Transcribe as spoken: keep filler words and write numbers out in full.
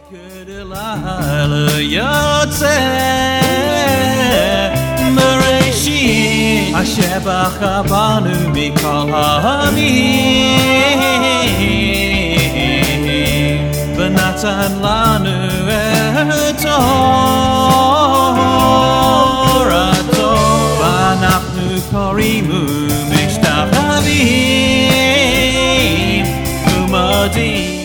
כדלילה יוצא מראשית אשר בחר בנו מכל העמים ונתן לנו את תורתו ואנחנו קוראים ומשתחווים ומודים